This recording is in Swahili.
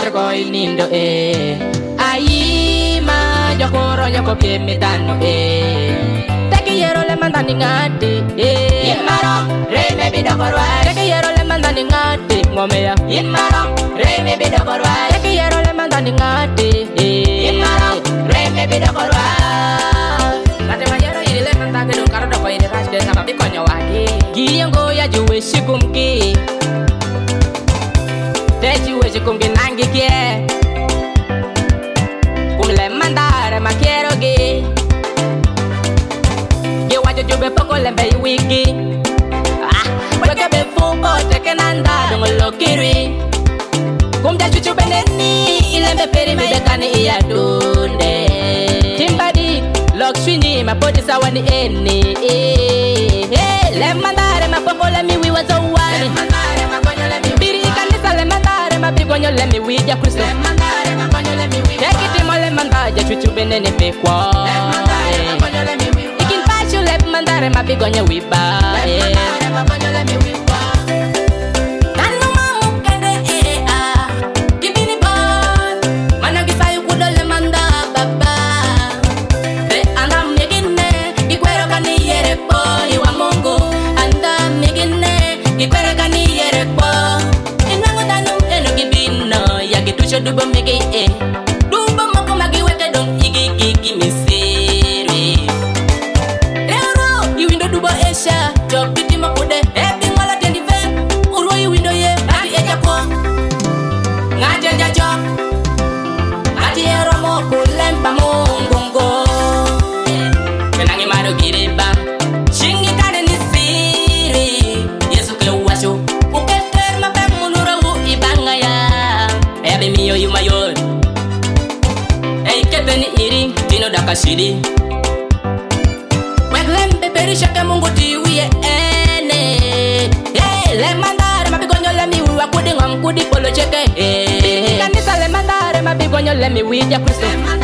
ko inindo ayi ma jokoro nyoko pie metano Teki yero le mandani ngati Yimaro reme bidokorwa Teki yero le mandani ngati Ngomea Yimaro reme bidokorwa Teki yero le mandani ngati Yimaro reme bidokorwa Ngati mayero yiri le mandani Nukaro doko yiri rashde Sama bikonyo waki Giyango ya juwe shikumki Teji we shikumki nangi kie Kumle mandare makiero gi Jube poko lembe wiki Wake be fuko teke nanda Dongo lokiri Kumja chuchu beneni Ilembe peri medekani iya dunde Timbadi Lokshwini mapoti sawani eni Lemandare mapoko lemi wiwa zawani Biri kanisa lemandare mabigonyo lemi wija kristo Tekitimo lemandaja chuchu beneni pekwa Mandare mabigonyo wiba Nanu mamu kende Gibini bon Mana gisayu kudole manda baba Be anda migine Gikwero kani yere po Iwa mungu Anda migine Gikwero kani yere po Inangu tanu enu gibino Ya gitusho dubo migi Dubo moko magi weke don Igi gigi misiri Jok biti makude Ebi mwala tendi ven Uroi window ye Adi eja kwa Ngaja jajok Adi eromo kulempa mungongo Kenangi maro giriba Shingi kane ni siri Yesu ke uwasho Uketer mapem munura u ibanga ya Ebi miyo yumayor Eike ni iri Dino daka shidi Weglembe perishake mungu tiwiye Le mandare mabigonyo lemi wiwa kudi ngom kudi polo cheke Kanisa le mandare mabigonyo lemi wija kristo